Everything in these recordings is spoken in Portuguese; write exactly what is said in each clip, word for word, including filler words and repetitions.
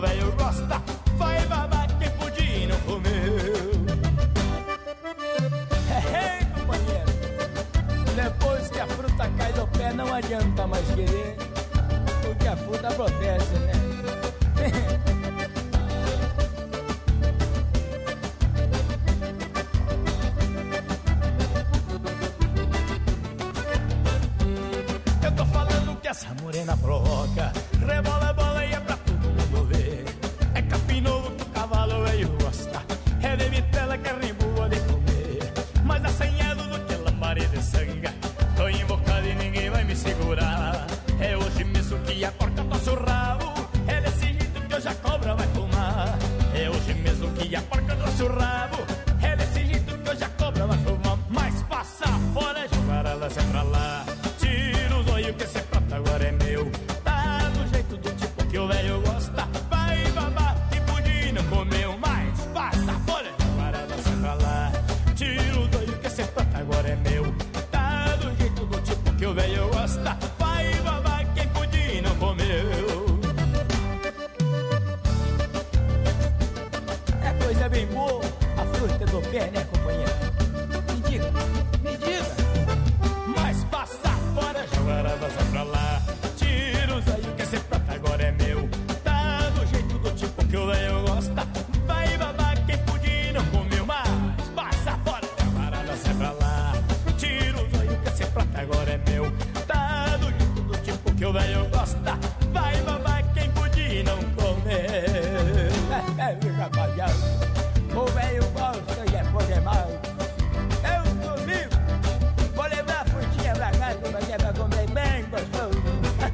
velho gosta, vai babar quem podia e não comeu. Hey, companheiro, depois que a fruta cai do pé não adianta mais querer, porque a fruta apodrece, né? Eu tô falando que essa morena provoca, rebola, bola e é pra todo mundo ver. É capim novo que o cavalo velho gosta, é de vitela que é boa de comer. Mas assanhado do que lambari de sanga, tô invocado e ninguém vai me segurar. É hoje mesmo que a porca tossa o rabo, é desse jeito que hoje a cobra vai fumar. É hoje mesmo que a porca tossa o rabo, é desse jeito que hoje a cobra vai fumar. Mas passa fora, jogar ela sai pra lá, tira os olhos que esse prato agora é meu. Tá do jeito do tipo que o velho gosta, vai babar que pudim não comeu. Mas passa fora, jogar ela sai pra lá, tira os olhos que esse prato agora é meu. Tá do jeito do tipo que o velho gosta, vai babar quem pudim não comeu. É coisa bem boa a fruta do pé, né, companheiro? Me diga, me diga. Mas passa fora, jogar a vaza pra lá, tira os olhos que esse prato agora é meu. Tá do jeito do tipo que o velho gosta, vai babar quem pudim não comeu. Mas passa fora, jogar a vaza pra lá, tira os olhos que esse prato agora é meu. Tá do jeito do tipo que o velho gosta, vai babar quem pudim não comeu. É, rapaziada, o velho gosta e é bom demais. Eu tô vivo, vou levar a frutinha pra casa, mas é pra comer bem gostoso.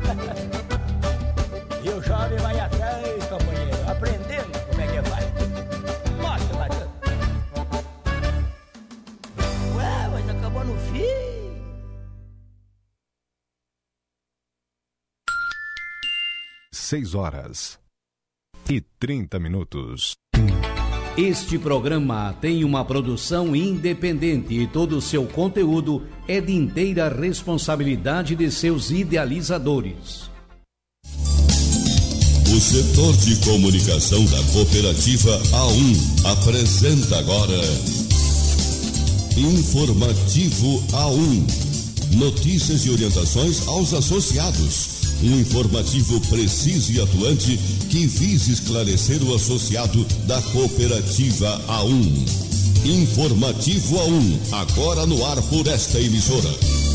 E o jovem vai atrás, companheiro, aprendendo como é que faz. Mostra, Matheus. Ué, mas acabou no fim. Seis horas e trinta minutos. Este programa tem uma produção independente e todo o seu conteúdo é de inteira responsabilidade de seus idealizadores. O setor de comunicação da cooperativa A um apresenta agora Informativo A um. Notícias e orientações aos associados. Um informativo preciso e atuante que visa esclarecer o associado da cooperativa A um. Informativo A um, agora no ar por esta emissora.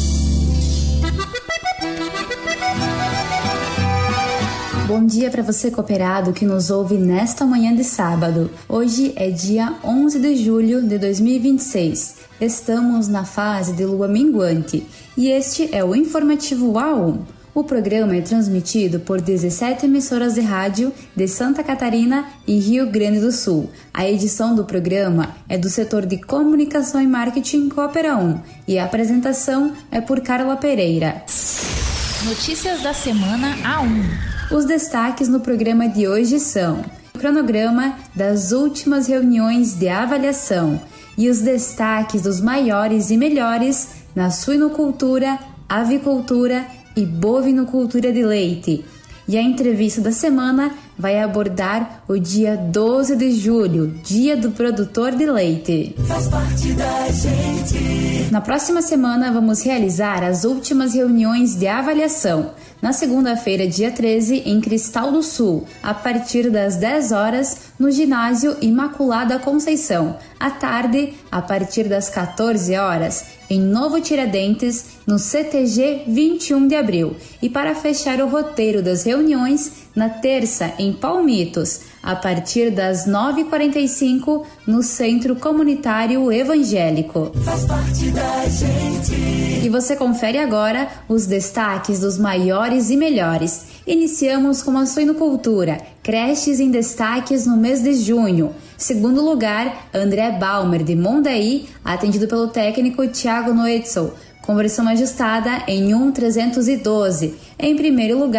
Bom dia para você, cooperado, que nos ouve nesta manhã de sábado. Hoje é dia onze de julho de dois mil e vinte e seis. Estamos na fase de lua minguante e este é o Informativo A um. O programa é transmitido por dezessete emissoras de rádio de Santa Catarina e Rio Grande do Sul. A edição do programa é do setor de comunicação e marketing Coopera um e a apresentação é por Carla Pereira. Notícias da semana A um. Os destaques no programa de hoje são o cronograma das últimas reuniões de avaliação e os destaques dos maiores e melhores na suinocultura, avicultura e bovinocultura de leite. E a entrevista da semana vai abordar o dia doze de julho, Dia do Produtor de Leite. Faz parte da gente. Na próxima semana vamos realizar as últimas reuniões de avaliação. Na segunda-feira, dia treze, em Cristal do Sul, a partir das dez horas, no ginásio Imaculada Conceição. À tarde, a partir das quatorze horas, em Novo Tiradentes, no C T G vinte e um de abril. E para fechar o roteiro das reuniões, na terça, em Palmitos, a partir das nove e quarenta e cinco, no Centro Comunitário Evangélico. Faz parte da gente. E você confere agora os destaques dos maiores e melhores. Iniciamos com a suinocultura, creches em destaques no mês de junho. Segundo lugar, André Balmer, de Mondaí, atendido pelo técnico Thiago Noetzel, conversão ajustada em um trezentos e doze. Em primeiro lugar,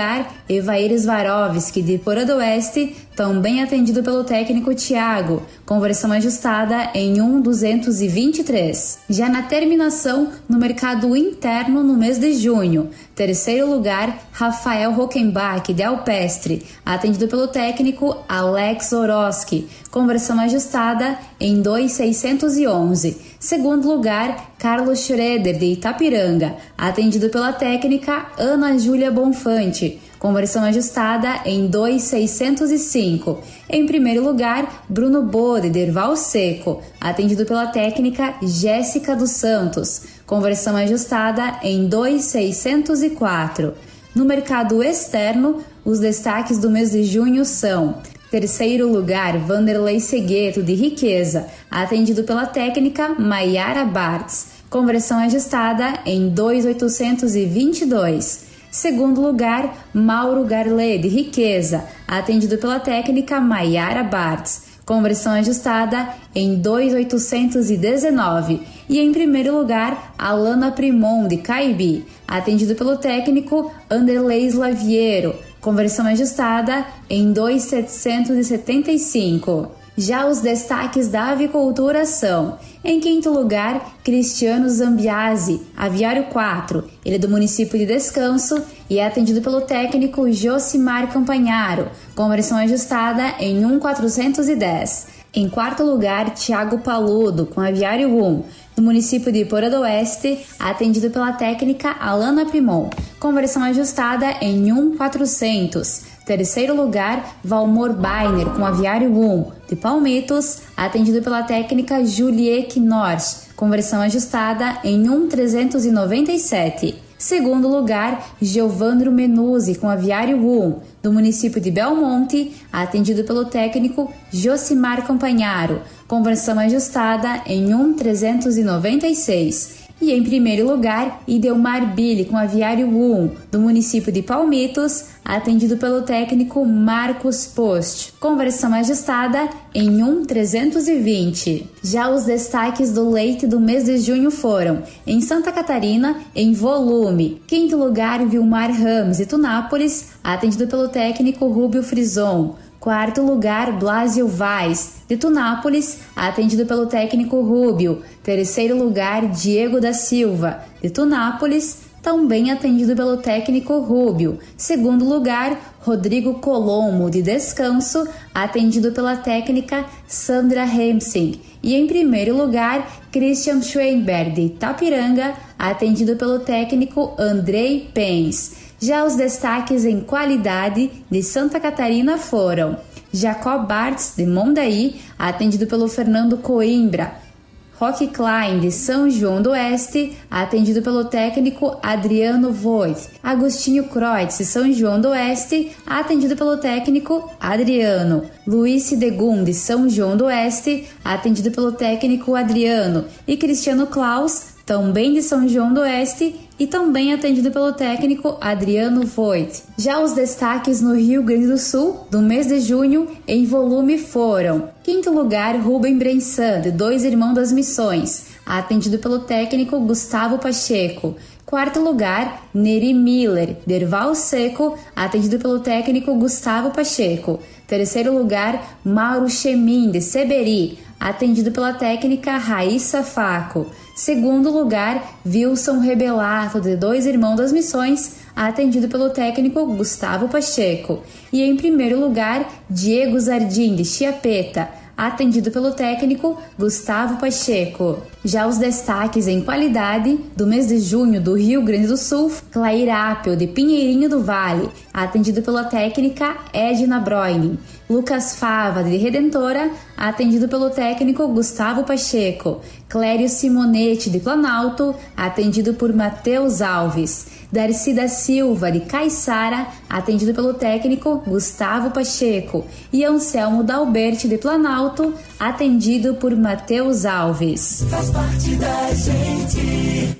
Evair Swarovski, de Porã do Oeste, também atendido pelo técnico Thiago, conversão ajustada em um duzentos e vinte e três. Já na terminação, no mercado interno no mês de junho, terceiro lugar, Rafael Rockenbach, de Alpestre, atendido pelo técnico Alex Oroski, conversão ajustada em dois mil seiscentos e onze. Segundo lugar, Carlos Schroeder, de Itapiranga, atendido pela técnica Ana Júlia Bonfante, conversão ajustada em dois mil seiscentos e cinco. Em primeiro lugar, Bruno Bode, de Erval Seco, atendido pela técnica Jéssica dos Santos, conversão ajustada em dois mil seiscentos e quatro. No mercado externo, os destaques do mês de junho são: terceiro lugar, Vanderlei Segueto, de Riqueza, atendido pela técnica Maiara Bartz, conversão ajustada em dois mil oitocentos e vinte e dois. Segundo lugar, Mauro Garlet, de Riqueza, atendido pela técnica Maiara Bartz, conversão ajustada em dois mil oitocentos e dezenove. E em primeiro lugar, Alana Primon, de Caibi, atendido pelo técnico Anderlei Slaviero, conversão ajustada em dois mil setecentos e setenta e cinco. Já os destaques da avicultura são: em quinto lugar, Cristiano Zambiasi, aviário quatro, ele é do município de Descanso e é atendido pelo técnico Josimar Campanharo, conversão ajustada em um mil quatrocentos e dez. Em quarto lugar, Thiago Paludo, com aviário um, do município de Porã do Oeste, atendido pela técnica Alana Primon, conversão ajustada em mil e quatrocentos. Terceiro lugar, Valmor Bainer, com aviário um, de Palmitos, atendido pela técnica Julie Knorr, conversão ajustada em mil trezentos e noventa e sete. Segundo lugar, Giovandro Menuzzi, com aviário um, do município de Belmonte, atendido pelo técnico Josimar Campanharo, conversão ajustada em mil trezentos e noventa e seis. E em primeiro lugar, Idelmar Billy, com aviário um, do município de Palmitos, atendido pelo técnico Marcos Post, conversão ajustada em mil trezentos e vinte. Já os destaques do leite do mês de junho foram: em Santa Catarina, em volume, quinto lugar, Vilmar Ramos, de Tunápolis, atendido pelo técnico Rubio Frison. Quarto lugar, Blasio Vaz, de Tunápolis, atendido pelo técnico Rubio. Terceiro lugar, Diego da Silva, de Tunápolis, também atendido pelo técnico Rubio. Segundo lugar, Rodrigo Colombo, de Descanso, atendido pela técnica Sandra Hemsing. E em primeiro lugar, Christian Schweinberg, de Itapiranga, atendido pelo técnico Andrei Pens. Já os destaques em qualidade de Santa Catarina foram: Jacob Bartz, de Mondaí, atendido pelo Fernando Coimbra. Roque Klein, de São João do Oeste, atendido pelo técnico Adriano Voigt. Agostinho Kreutz, de São João do Oeste, atendido pelo técnico Adriano. Luiz Degum, de São João do Oeste, atendido pelo técnico Adriano. E Cristiano Klaus, também de São João do Oeste, e também atendido pelo técnico Adriano Voigt. Já os destaques no Rio Grande do Sul, do mês de junho, em volume foram: quinto lugar, Rubem Brensan, de Dois Irmãos das Missões, atendido pelo técnico Gustavo Pacheco. Quarto lugar, Neri Miller, de Erval Seco, atendido pelo técnico Gustavo Pacheco. Terceiro lugar, Mauro Chemin, de Seberi, atendido pela técnica Raíssa Faco. Segundo lugar, Wilson Rebelato, de Dois Irmãos das Missões, atendido pelo técnico Gustavo Pacheco. E em primeiro lugar, Diego Zardim, de Chiapeta, atendido pelo técnico Gustavo Pacheco. Já os destaques em qualidade do mês de junho do Rio Grande do Sul: Clair Apel, de Pinheirinho do Vale, atendido pela técnica Edna Broine. Lucas Fava, de Redentora, atendido pelo técnico Gustavo Pacheco. Clério Simonetti, de Planalto, atendido por Matheus Alves. Darcy da Silva, de Caiçara, atendido pelo técnico Gustavo Pacheco. E Anselmo Dalberti, de Planalto, atendido por Matheus Alves. Faz parte da gente.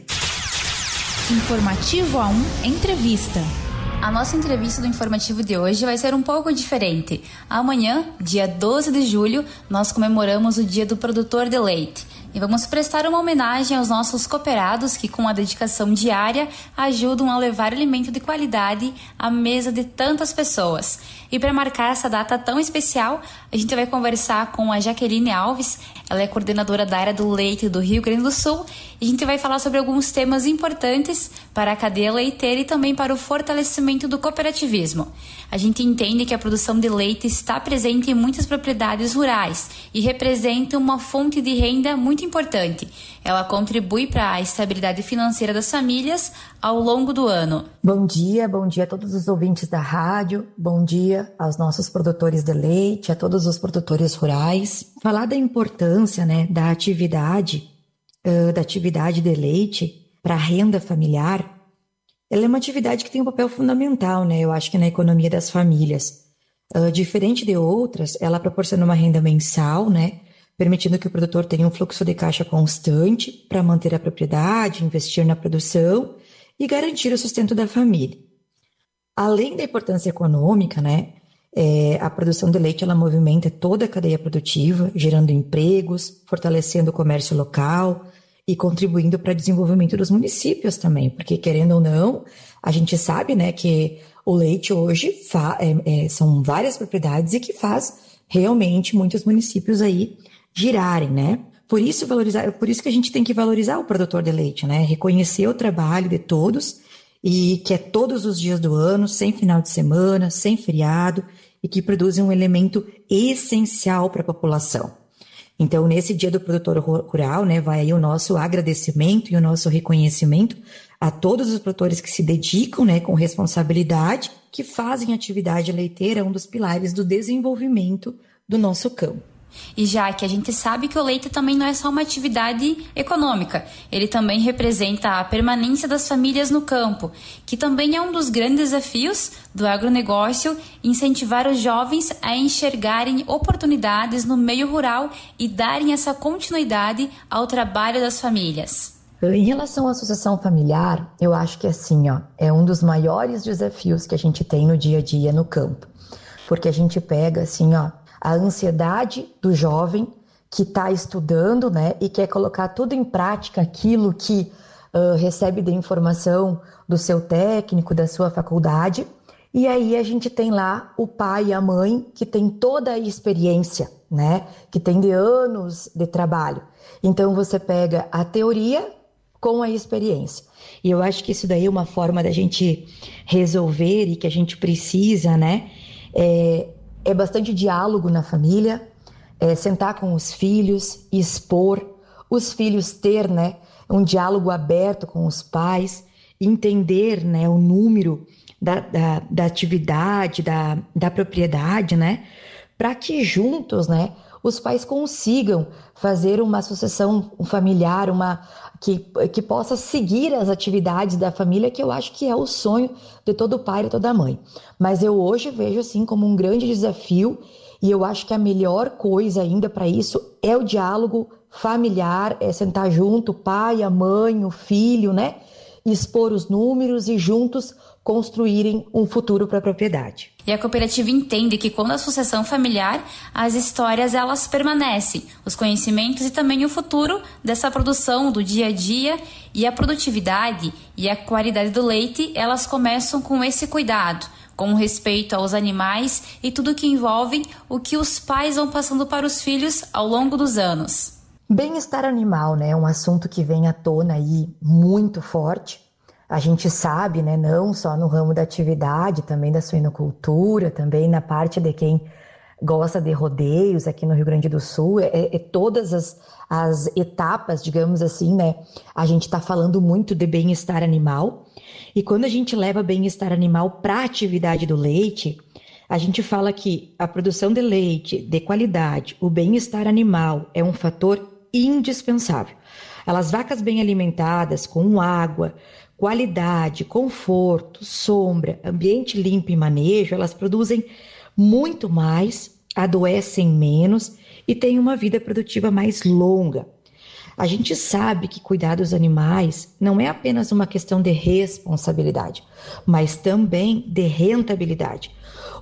Informativo A um Entrevista. A nossa entrevista do informativo de hoje vai ser um pouco diferente. Amanhã, dia doze de julho, nós comemoramos o Dia do Produtor de Leite. E vamos prestar uma homenagem aos nossos cooperados que, com a dedicação diária, ajudam a levar alimento de qualidade à mesa de tantas pessoas. E para marcar essa data tão especial, a gente vai conversar com a Jaqueline Alves. Ela é coordenadora da área do leite do Rio Grande do Sul. E a gente vai falar sobre alguns temas importantes para a cadeia leiteira e também para o fortalecimento do cooperativismo. A gente entende que a produção de leite está presente em muitas propriedades rurais e representa uma fonte de renda muito importante. Ela contribui para a estabilidade financeira das famílias ao longo do ano. Bom dia, bom dia a todos os ouvintes da rádio, bom dia aos nossos produtores de leite, a todos os produtores rurais. Falar da importância, né, da atividade, uh, da atividade de leite para a renda familiar, ela é uma atividade que tem um papel fundamental, né, eu acho que na economia das famílias. Uh, diferente de outras, ela proporciona uma renda mensal, né, permitindo que o produtor tenha um fluxo de caixa constante para manter a propriedade, investir na produção e garantir o sustento da família. Além da importância econômica, né, é, a produção de leite ela movimenta toda a cadeia produtiva, gerando empregos, fortalecendo o comércio local e contribuindo para o desenvolvimento dos municípios também, porque querendo ou não, a gente sabe, né, que o leite hoje fa- é, é, são várias propriedades e que faz realmente muitos municípios aí girarem, né? Por isso, valorizar, por isso que a gente tem que valorizar o produtor de leite, né? Reconhecer o trabalho de todos e que é todos os dias do ano, sem final de semana, sem feriado e que produzem um elemento essencial para a população. Então, nesse dia do produtor rural, né, vai aí o nosso agradecimento e o nosso reconhecimento a todos os produtores que se dedicam, né, com responsabilidade, que fazem atividade leiteira, um dos pilares do desenvolvimento do nosso campo. E já que a gente sabe que o leite também não é só uma atividade econômica, ele também representa a permanência das famílias no campo, que também é um dos grandes desafios do agronegócio, incentivar os jovens a enxergarem oportunidades no meio rural e darem essa continuidade ao trabalho das famílias. Em relação à associação familiar, eu acho que assim, ó, é um dos maiores desafios que a gente tem no dia a dia no campo, porque a gente pega assim, ó, a ansiedade do jovem que está estudando, né, e quer colocar tudo em prática aquilo que uh, recebe de informação do seu técnico, da sua faculdade, e aí a gente tem lá o pai e a mãe que tem toda a experiência, né, que tem de anos de trabalho. Então você pega a teoria com a experiência. E eu acho que isso daí é uma forma da gente resolver e que a gente precisa, né, é, É bastante diálogo na família, é sentar com os filhos, expor, os filhos ter, né, um diálogo aberto com os pais, entender, né, o número da, da, da atividade, da, da propriedade, né, para que juntos, né, os pais consigam fazer uma sucessão familiar, uma que, que possa seguir as atividades da família, que eu acho que é o sonho de todo pai e de toda mãe. Mas eu hoje vejo assim como um grande desafio e eu acho que a melhor coisa ainda para isso é o diálogo familiar, é sentar junto, o pai, a mãe, o filho, né? Expor os números e juntos construírem um futuro para a propriedade. E a cooperativa entende que quando a sucessão familiar, as histórias elas permanecem, os conhecimentos e também o futuro dessa produção do dia a dia e a produtividade e a qualidade do leite, elas começam com esse cuidado, com respeito aos animais e tudo que envolve o que os pais vão passando para os filhos ao longo dos anos. Bem-estar animal, né, é um assunto que vem à tona aí muito forte. A gente sabe, né, não só no ramo da atividade, também da suinocultura, também na parte de quem gosta de rodeios aqui no Rio Grande do Sul, é, é todas as, as etapas, digamos assim, né, a gente está falando muito de bem-estar animal. E quando a gente leva bem-estar animal para a atividade do leite, a gente fala que a produção de leite de qualidade, o bem-estar animal é um fator indispensável. As vacas bem alimentadas, com água, qualidade, conforto, sombra, ambiente limpo e manejo, elas produzem muito mais, adoecem menos e têm uma vida produtiva mais longa. A gente sabe que cuidar dos animais não é apenas uma questão de responsabilidade, mas também de rentabilidade.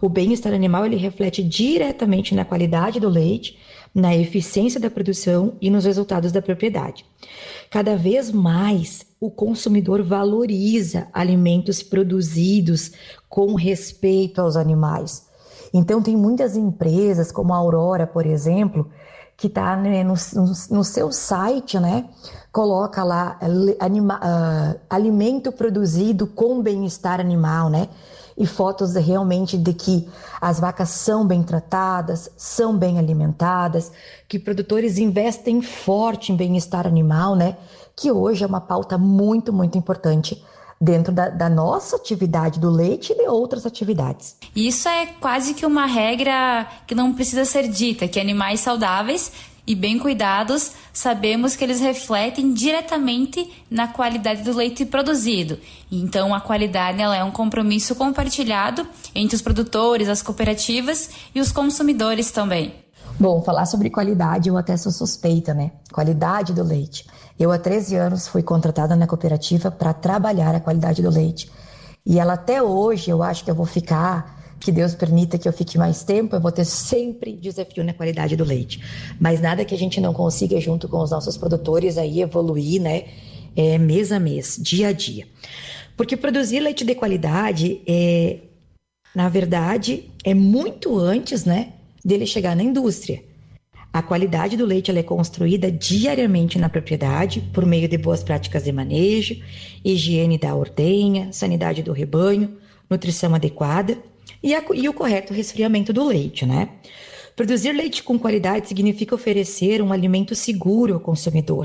O bem-estar animal ele reflete diretamente na qualidade do leite, na eficiência da produção e nos resultados da propriedade. Cada vez mais o consumidor valoriza alimentos produzidos com respeito aos animais. Então tem muitas empresas, como a Aurora, por exemplo, que está, né, no, no, no seu site, né, coloca lá anima, uh, alimento produzido com bem-estar animal, né? E fotos de, realmente de que as vacas são bem tratadas, são bem alimentadas, que produtores investem forte em bem-estar animal, né? Que hoje é uma pauta muito, muito importante dentro da, da nossa atividade do leite e de outras atividades. Isso é quase que uma regra que não precisa ser dita, que animais saudáveis e bem cuidados, sabemos que eles refletem diretamente na qualidade do leite produzido. Então, a qualidade ela é um compromisso compartilhado entre os produtores, as cooperativas e os consumidores também. Bom, falar sobre qualidade eu até sou suspeita, né? Qualidade do leite. Eu há treze anos fui contratada na cooperativa para trabalhar a qualidade do leite. E ela até hoje, eu acho que eu vou ficar, que Deus permita que eu fique mais tempo, eu vou ter sempre desafio na qualidade do leite. Mas nada que a gente não consiga, junto com os nossos produtores, aí evoluir, né? É, mês a mês, dia a dia. Porque produzir leite de qualidade, é, na verdade, é muito antes, né, dele chegar na indústria. A qualidade do leite ela é construída diariamente na propriedade por meio de boas práticas de manejo, higiene da ordenha, sanidade do rebanho, nutrição adequada e, a, e o correto resfriamento do leite, né? Produzir leite com qualidade significa oferecer um alimento seguro ao consumidor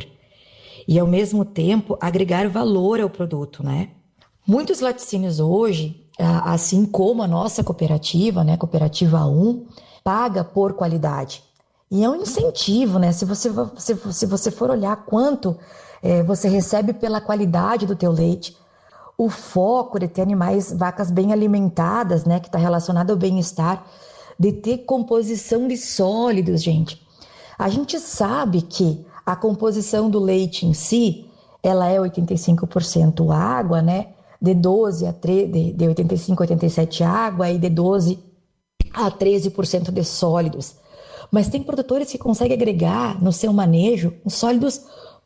e, ao mesmo tempo, agregar valor ao produto, né? Muitos laticínios hoje, assim como a nossa cooperativa, né, Cooperativa A um, paga por qualidade. E é um incentivo, né? Se você, se, se você for olhar quanto é, você recebe pela qualidade do teu leite, o foco de ter animais, vacas bem alimentadas, né? Que está relacionado ao bem-estar, de ter composição de sólidos, gente. A gente sabe que a composição do leite em si, ela é oitenta e cinco por cento água, né? De doze a treze, de, de oitenta e cinco a oitenta e sete água e de doze a treze por cento de sólidos. Mas tem produtores que conseguem agregar no seu manejo um sólidos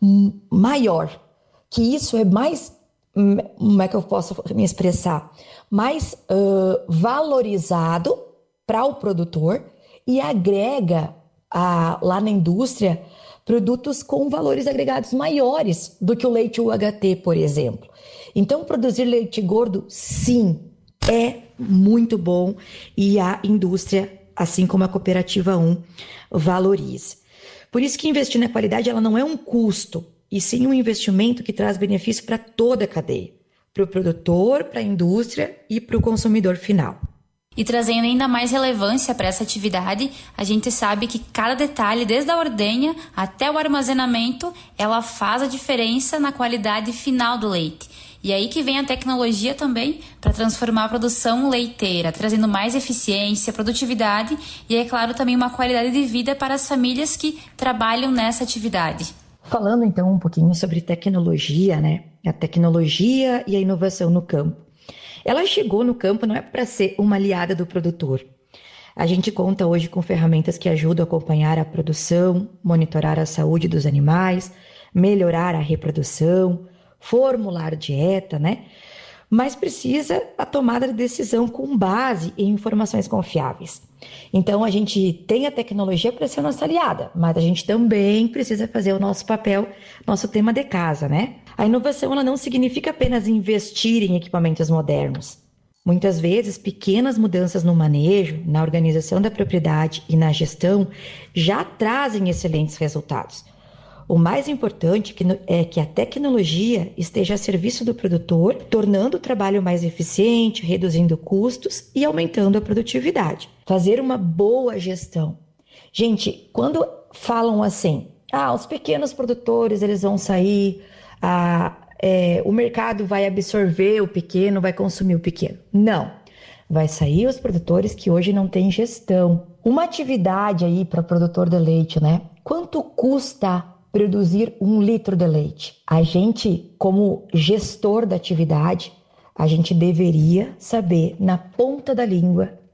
maior, que isso é mais, como é que eu posso me expressar, mais uh, valorizado para o produtor e agrega a, lá na indústria produtos com valores agregados maiores do que o leite U H T, por exemplo. Então, produzir leite gordo, sim, é muito bom e a indústria, assim como a Cooperativa um, valoriza. Por isso que investir na qualidade ela não é um custo, e sim um investimento que traz benefício para toda a cadeia, para o produtor, para a indústria e para o consumidor final. E trazendo ainda mais relevância para essa atividade, a gente sabe que cada detalhe, desde a ordenha até o armazenamento, ela faz a diferença na qualidade final do leite. E aí que vem a tecnologia também para transformar a produção leiteira, trazendo mais eficiência, produtividade e, é claro, também uma qualidade de vida para as famílias que trabalham nessa atividade. Falando então um pouquinho sobre tecnologia, né? A tecnologia e a inovação no campo. Ela chegou no campo não é para ser uma aliada do produtor. A gente conta hoje com ferramentas que ajudam a acompanhar a produção, monitorar a saúde dos animais, melhorar a reprodução, formular dieta, né? Mas precisa a tomada de decisão com base em informações confiáveis. Então, a gente tem a tecnologia para ser nossa aliada, mas a gente também precisa fazer o nosso papel, nosso tema de casa, né? A inovação ela não significa apenas investir em equipamentos modernos. Muitas vezes, pequenas mudanças no manejo, na organização da propriedade e na gestão já trazem excelentes resultados. O mais importante é que a tecnologia esteja a serviço do produtor, tornando o trabalho mais eficiente, reduzindo custos e aumentando a produtividade. Fazer uma boa gestão. Gente, quando falam assim, ah, os pequenos produtores eles vão sair, ah, é, o mercado vai absorver o pequeno, vai consumir o pequeno. Não, vai sair os produtores que hoje não têm gestão. Uma atividade aí para o produtor de leite, né? Quanto custa produzir um litro de leite? A gente, como gestor da atividade, a gente deveria saber na ponta da língua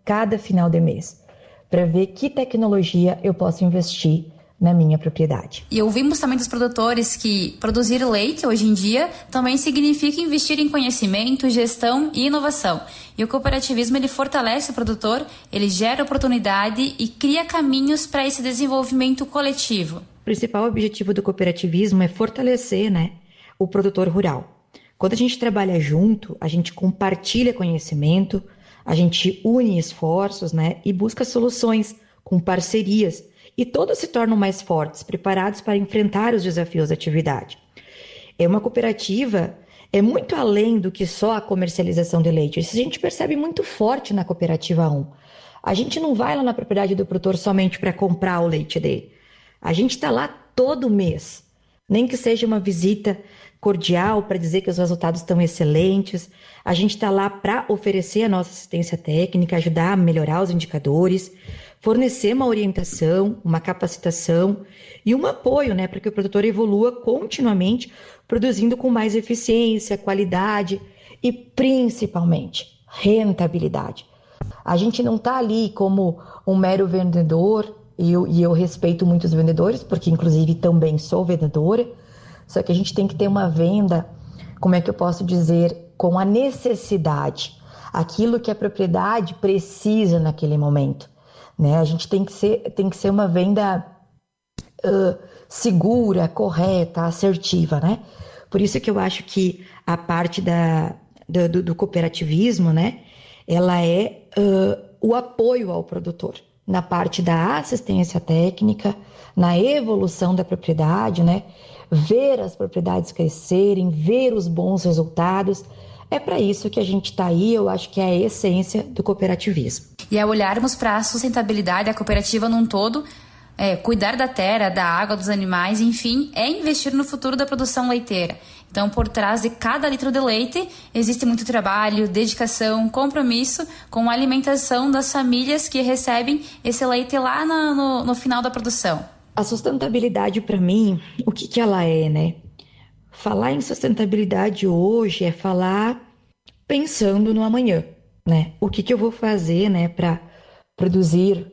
cada final de mês, para ver que tecnologia eu posso investir na minha propriedade. E ouvimos também dos produtores que produzir leite hoje em dia também significa investir em conhecimento, gestão e inovação. E o cooperativismo ele fortalece o produtor, ele gera oportunidade e cria caminhos para esse desenvolvimento coletivo. O principal objetivo do cooperativismo é fortalecer, né, o produtor rural. Quando a gente trabalha junto, a gente compartilha conhecimento, a gente une esforços, né, e busca soluções com parcerias. E todos se tornam mais fortes, preparados para enfrentar os desafios da atividade. É uma cooperativa, é muito além do que só a comercialização de leite. Isso a gente percebe muito forte na Cooperativa um. A gente não vai lá na propriedade do produtor somente para comprar o leite dele. A gente está lá todo mês, nem que seja uma visita cordial para dizer que os resultados estão excelentes. A gente está lá para oferecer a nossa assistência técnica, ajudar a melhorar os indicadores, fornecer uma orientação, uma capacitação e um apoio, né, para que o produtor evolua continuamente, produzindo com mais eficiência, qualidade e, principalmente, rentabilidade. A gente não está ali como um mero vendedor, e eu, e eu respeito muitos vendedores, porque inclusive também sou vendedora, só que a gente tem que ter uma venda, como é que eu posso dizer, com a necessidade, aquilo que a propriedade precisa naquele momento. Né? A gente tem que ser, tem que ser uma venda uh, segura, correta, assertiva, né? Por isso que eu acho que a parte da, do, do cooperativismo, né, ela é uh, o apoio ao produtor, na parte da assistência técnica, na evolução da propriedade, né? Ver as propriedades crescerem, ver os bons resultados. É para isso que a gente está aí, eu acho que é a essência do cooperativismo. E ao olharmos para a sustentabilidade da cooperativa num todo, é, cuidar da terra, da água, dos animais, enfim, é investir no futuro da produção leiteira. Então, por trás de cada litro de leite, existe muito trabalho, dedicação, compromisso com a alimentação das famílias que recebem esse leite lá no, no, no final da produção. A sustentabilidade, para mim, o que, que ela é, né? Falar em sustentabilidade hoje é falar pensando no amanhã, né? O que, que eu vou fazer, né, para produzir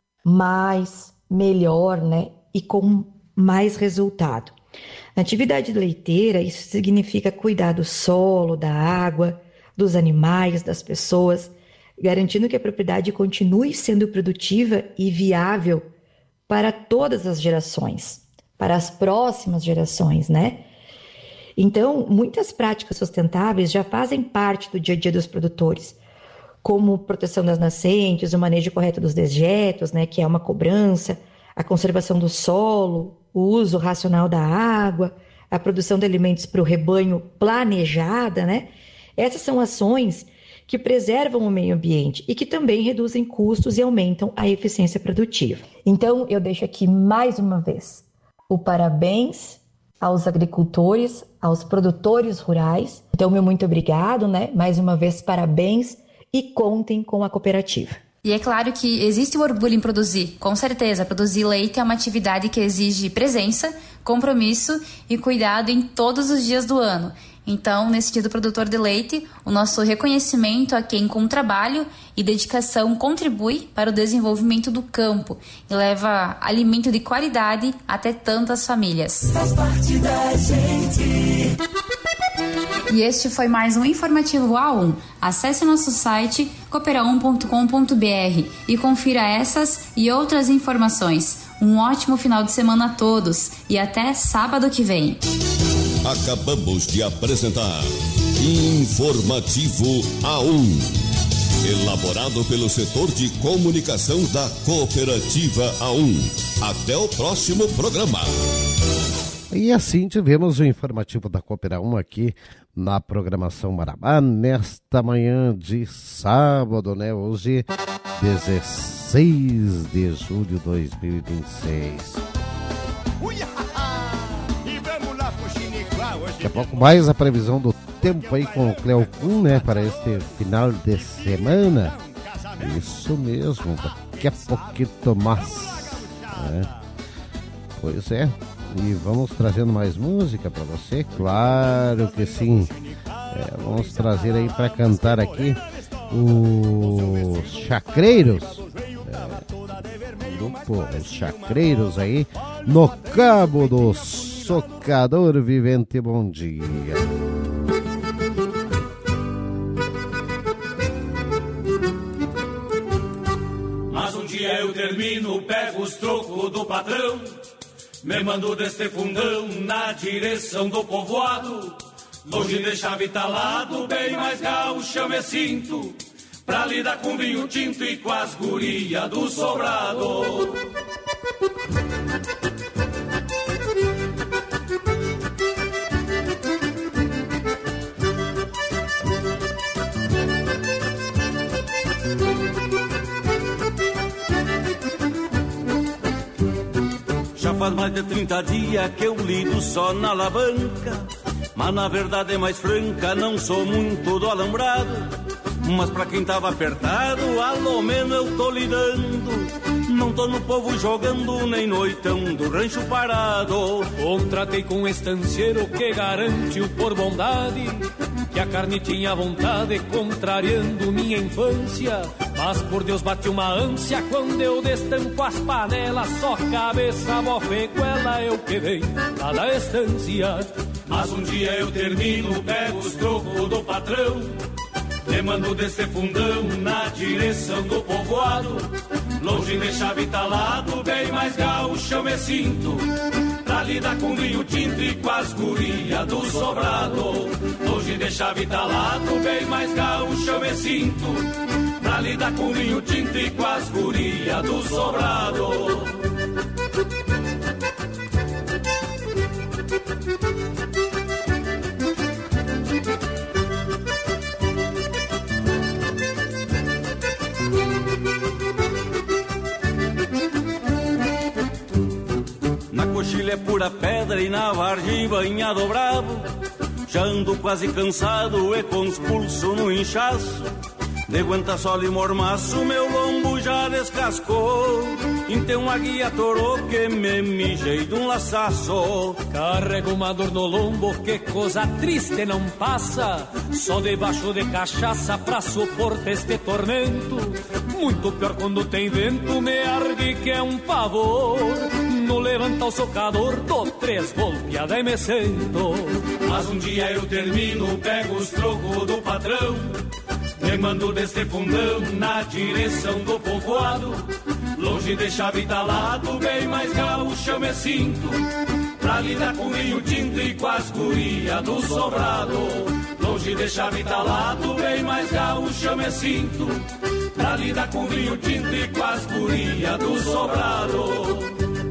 mais, melhor, né, e com mais resultado. Na atividade leiteira, isso significa cuidar do solo, da água, dos animais, das pessoas, garantindo que a propriedade continue sendo produtiva e viável para todas as gerações, para as próximas gerações, né? Então, muitas práticas sustentáveis já fazem parte do dia a dia dos produtores, como proteção das nascentes, o manejo correto dos dejetos, né, que é uma cobrança, a conservação do solo, o uso racional da água, a produção de alimentos para o rebanho planejada, né? Essas são ações que preservam o meio ambiente e que também reduzem custos e aumentam a eficiência produtiva. Então, eu deixo aqui mais uma vez o parabéns aos agricultores, aos produtores rurais. Então, meu muito obrigado, né? Mais uma vez, parabéns e contem com a cooperativa. E é claro que existe o orgulho em produzir, com certeza. Produzir leite é uma atividade que exige presença, compromisso e cuidado em todos os dias do ano. Então, nesse dia do produtor de leite, o nosso reconhecimento a quem com trabalho e dedicação contribui para o desenvolvimento do campo e leva alimento de qualidade até tantas famílias. Faz parte da gente. E este foi mais um Informativo A um. Acesse nosso site coopera um ponto com ponto b r e confira essas e outras informações. Um ótimo final de semana a todos e até sábado que vem. Acabamos de apresentar Informativo A um, elaborado pelo setor de comunicação da Cooperativa A um. Até o próximo programa. E assim tivemos o informativo da Coopera um aqui na programação Marabá nesta manhã de sábado, né? Hoje, dezesseis de julho de dois mil e vinte e seis. Daqui a pouco mais a previsão do tempo aí com o Cleo Kuhn, né? Para este final de semana. Isso mesmo, daqui a pouquinho mais. Né? Pois é. E vamos trazendo mais música para você, claro que sim. É, vamos trazer aí para cantar aqui os Chacreiros, é, grupo Os Chacreiros aí, no Cabo do Socador Vivente. Bom dia. Mas um dia eu termino, pego os trocos do patrão, me mando deste fundão na direção do povoado. Longe de chave talado, bem mais gaúcho me sinto, pra lidar com vinho tinto e com as gurias do sobrado. Já faz mais de trinta dias que eu lido só na alavanca, mas na verdade é mais franca, não sou muito do alambrado. Mas pra quem tava apertado, alô menos eu tô lidando. Não tô no povo jogando, nem noitão do rancho parado. Contratei com um estanceiro que garante o por bondade, que a carne tinha vontade, contrariando minha infância. Mas por Deus bate uma ânsia quando eu destampo as panelas, só cabeça, bofeguela, eu que venho lá da estância. Mas um dia eu termino, pego os trocos do patrão, me mando desse fundão na direção do povoado. Longe de chave talado, bem mais gaúcho eu me sinto, pra lidar com vinho tinto e com as gurias do sobrado. Longe de chave talado, bem mais gaúcho eu me sinto, pra lidar com vinho tinto e com as gurias do sobrado. Coxilha é pura pedra e na vargem banhado bravo. Já ando quase cansado e com os pulsos no inchaço. De aguenta sol e mormaço, meu lombo já descascou. Então a guia torou que me mijei de um laçaço. Carrego uma dor no lombo, que coisa triste não passa. Só debaixo de cachaça pra suportar este tormento. Muito pior quando tem vento, me argue que é um pavor. No levanta o socador, dou três golpeadas e me sento. Mas um dia eu termino, pego os trocos do patrão, me mando deste fundão na direção do povoado. Longe de chave talado, bem mais gaúcho eu me sinto, pra lidar com vinho tinto e com as gurias do sobrado. Longe de chave talado, bem mais gaúcho eu me sinto, pra lidar com vinho tinto e com as gurias do sobrado.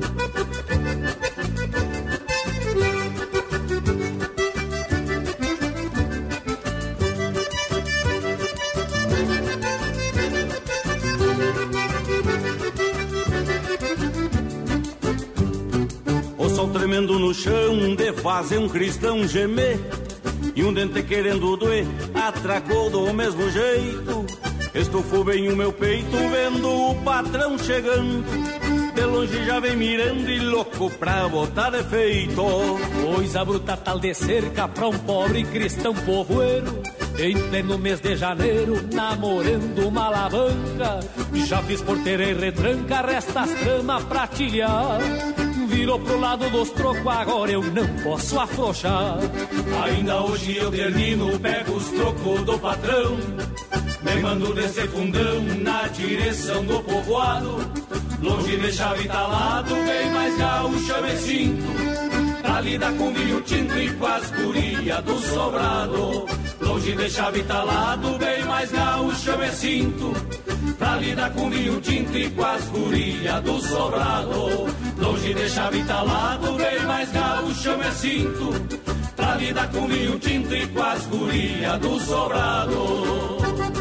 Tremendo no chão, de fazer um cristão gemer, e um dente querendo doer, atracou do mesmo jeito. Estufou bem o meu peito, vendo o patrão chegando, de longe já vem mirando e louco pra botar defeito. Coisa bruta tal de cerca pra um pobre cristão povoeiro, em pleno mês de janeiro, namorando uma alavanca. Já fiz porteira e retranca, resta as tramas pra tilhar. Virou pro lado dos trocos, agora eu não posso afrouxar. Ainda hoje eu termino, pego os trocos do patrão, me mando desse fundão na direção do povoado. Longe de chave talado, bem mais gaúcho eu me sinto, pra lidar com vinho tinto e com as gurias do sobrado. Longe de chave talado, bem mais gaúcho eu me sinto, pra lidar com vinho tinto e com as gurias do sobrado. Longe de chave talado, bem mais gaúcho eu me sinto, pra lidar com vinho tinto e com as gurias do sobrado.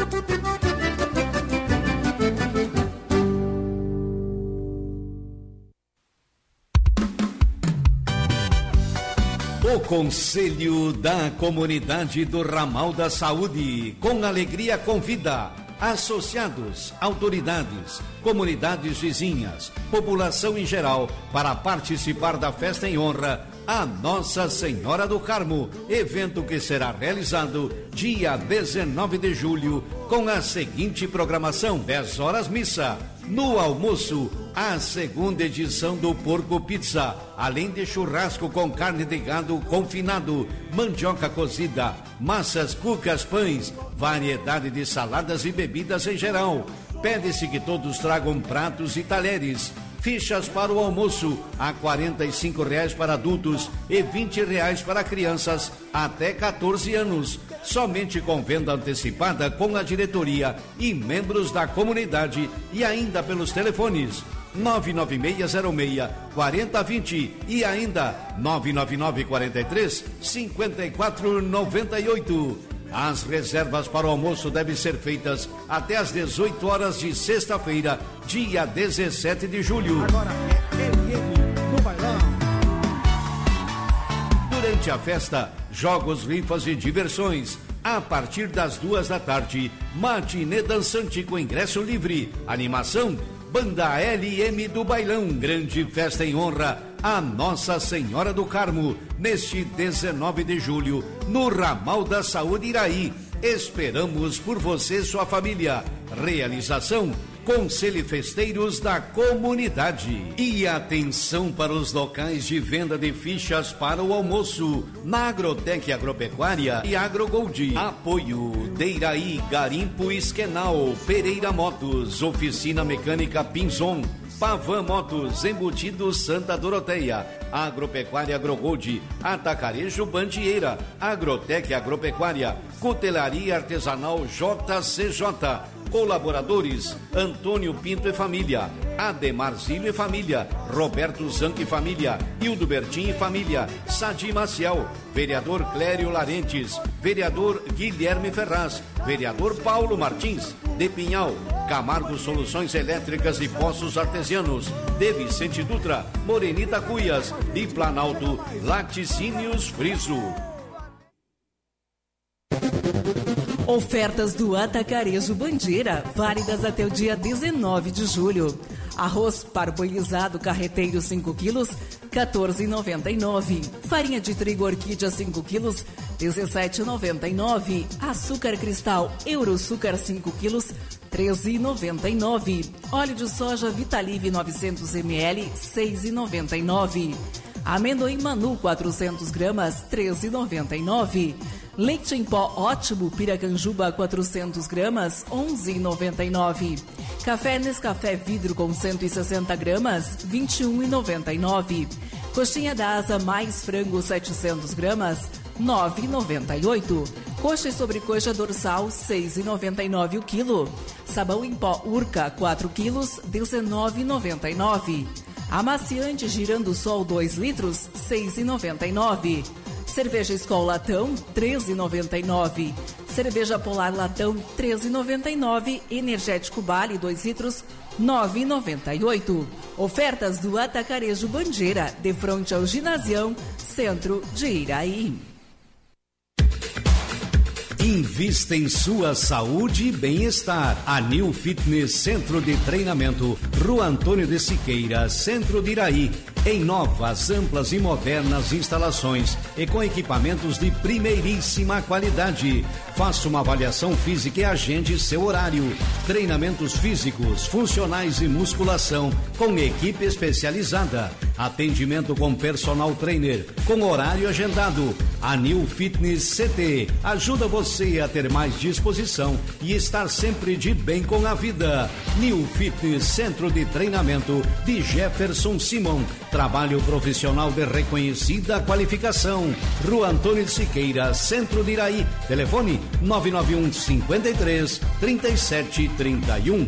O Conselho da Comunidade do Ramal da Saúde, com alegria convida associados, autoridades, comunidades vizinhas, população em geral, para participar da festa em honra a Nossa Senhora do Carmo, evento que será realizado dia dezenove de julho, com a seguinte programação: dez horas missa. No almoço, a segunda edição do Porco Pizza, além de churrasco com carne de gado confinado, mandioca cozida, massas, cucas, pães, variedade de saladas e bebidas em geral. Pede-se que todos tragam pratos e talheres. Fichas para o almoço a quarenta e cinco reais para adultos e vinte reais para crianças até quatorze anos. Somente com venda antecipada com a diretoria e membros da comunidade e ainda pelos telefones nove nove seis zero seis quatro zero dois zero e ainda nove nove nove quatro três cinco quatro nove oito. As reservas para o almoço devem ser feitas até às dezoito horas de sexta-feira, dia dezessete de julho. Agora é ele, ele, no bailão. Durante a festa, jogos, rifas e diversões. A partir das duas da tarde, matinê dançante com ingresso livre. Animação, Banda L M do Bailão. Grande festa em honra a Nossa Senhora do Carmo, neste dezenove de julho, no Ramal da Saúde Iraí. Esperamos por você e sua família. Realização: Conselho Festeiros da Comunidade. E atenção para os locais de venda de fichas para o almoço. Na Agrotec Agropecuária e AgroGold. Apoio Deiraí, Garimpo Esquenal, Pereira Motos, Oficina Mecânica Pinzon, Pavan Motos, Embutidos Santa Doroteia, Agropecuária AgroGold, Atacarejo Bandieira, Agrotec Agropecuária, Cutelaria Artesanal J C J. Colaboradores: Antônio Pinto e Família, Ademar Zilho e Família, Roberto Zanco e Família, Hildo Bertin e Família, Sadi Maciel, Vereador Clério Larentes, Vereador Guilherme Ferraz, Vereador Paulo Martins, de Pinhal, Camargo Soluções Elétricas e Poços Artesianos, de Vicente Dutra, Morenita Cuias, de Planalto, Laticínios Friso. Ofertas do Atacarejo Bandeira, válidas até o dia dezenove de julho. Arroz parboilizado carreteiro cinco quilos, quatorze reais e noventa e nove centavos. Farinha de trigo orquídea cinco quilos, dezessete reais e noventa e nove centavos. Açúcar cristal Euroçúcar cinco quilos, treze reais e noventa e nove centavos. Óleo de soja Vitalive novecentos mililitros, seis reais e noventa e nove centavos. Amendoim Manu quatrocentas gramas, treze reais e noventa e nove centavos. Leite em pó Ótimo Piracanjuba quatrocentas gramas, onze reais e noventa e nove centavos. Café Nescafé Vidro com cento e sessenta gramas, vinte e um reais e noventa e nove centavos. Coxinha da Asa Mais Frango setecentas gramas, nove reais e noventa e oito centavos. Coxa e sobrecoxa dorsal, seis reais e noventa e nove centavos o quilo. Sabão em pó Urca, quatro quilos, dezenove reais e noventa e nove centavos. Amaciante Girando Sol dois litros, seis reais e noventa e nove centavos. Cerveja Skol Latão, treze reais e noventa e nove centavos. Cerveja Polar Latão, treze reais e noventa e nove centavos. Energético Bali, dois litros, nove reais e noventa e oito centavos. Ofertas do Atacarejo Bandeira, de frente ao Ginasião, centro de Iraí. Invista em sua saúde e bem-estar. A New Fitness Centro de Treinamento, Rua Antônio de Siqueira, centro de Iraí. Em novas, amplas e modernas instalações e com equipamentos de primeiríssima qualidade. Faça uma avaliação física e agende seu horário. Treinamentos físicos, funcionais e musculação com equipe especializada. Atendimento com personal trainer, com horário agendado. A New Fitness C T ajuda você a ter mais disposição e estar sempre de bem com a vida. New Fitness Centro de Treinamento de Jefferson Simon. Trabalho profissional de reconhecida qualificação. Rua Antônio de Siqueira, centro de Iraí. Telefone nove nove um, cinco três, três sete três um.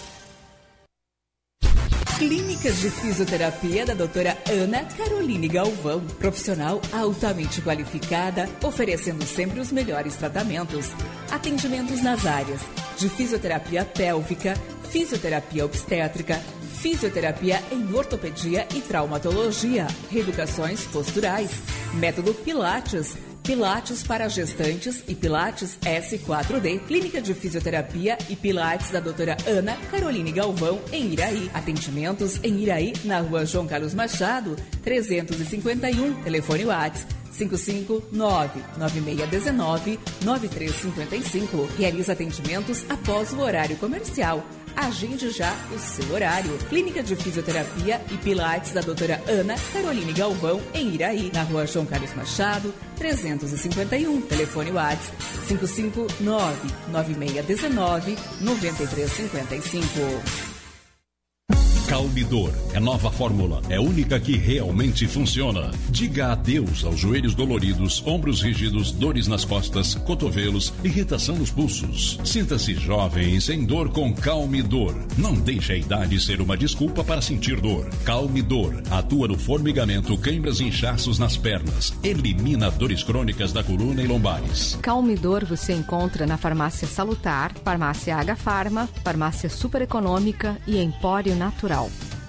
Clínicas de Fisioterapia da doutora Ana Caroline Galvão, profissional altamente qualificada, oferecendo sempre os melhores tratamentos. Atendimentos nas áreas de fisioterapia pélvica, fisioterapia obstétrica, fisioterapia em ortopedia e traumatologia, reeducações posturais, método Pilates, Pilates para gestantes e Pilates S quatro D. Clínica de Fisioterapia e Pilates da doutora Ana Caroline Galvão, em Iraí. Atendimentos em Iraí, na rua João Carlos Machado, trezentos e cinquenta e um. Telefone WhatsApp cinco cinco nove, nove seis um nove, nove três cinco cinco. Realiza atendimentos após o horário comercial. Agende já o seu horário. Clínica de Fisioterapia e Pilates da doutora Ana Caroline Galvão, em Iraí, na rua João Carlos Machado, trezentos e cinquenta e um. Telefone WhatsApp cinco cinco nove, nove seis um nove, nove três cinco cinco. Calmidor é nova fórmula, é única que realmente funciona. Diga adeus aos joelhos doloridos, ombros rígidos, dores nas costas, cotovelos, irritação nos pulsos. Sinta-se jovem e sem dor com Calmidor. Não deixe a idade ser uma desculpa para sentir dor. Calmidor atua no formigamento, câimbras e inchaços nas pernas. Elimina dores crônicas da coluna e lombares. Calmidor você encontra na Farmácia Salutar, Farmácia H Farma, Farmácia Super Econômica e Empório Natural.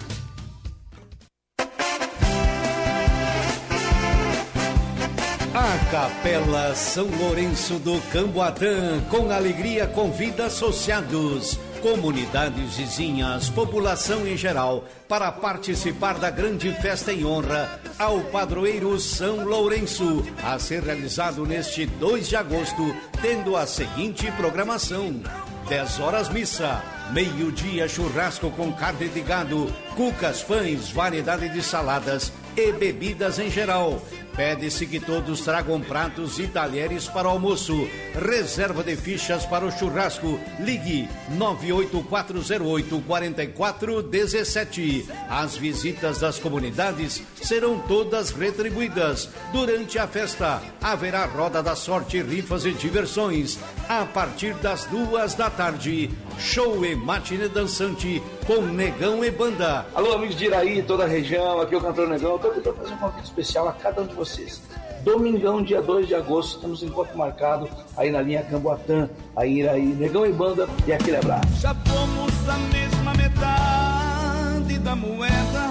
A Capela São Lourenço do Camboatã, com alegria, convida associados, comunidades vizinhas, população em geral, para participar da grande festa em honra ao padroeiro São Lourenço, a ser realizado neste dois de agosto, tendo a seguinte programação: dez horas missa, meio-dia churrasco com carne de gado, cucas, pães, variedade de saladas e bebidas em geral. Pede-se que todos tragam pratos e talheres para o almoço. Reserva de fichas para o churrasco. Ligue nove oito quatro zero oito, quatro quatro um sete. As visitas das comunidades serão todas retribuídas. Durante a festa haverá roda da sorte, rifas e diversões. A partir das duas da tarde, show e matinê dançante com Negão e Banda. Alô, amigos de Iraí, toda a região, aqui é o cantor Negão. Eu tô tentando fazer um convite especial a cada um de vocês. Domingão, dia dois de agosto, temos um encontro marcado aí na linha Camboatã, aí Iraí, Negão e Banda, e aquele abraço. Já fomos a mesma metade da moeda.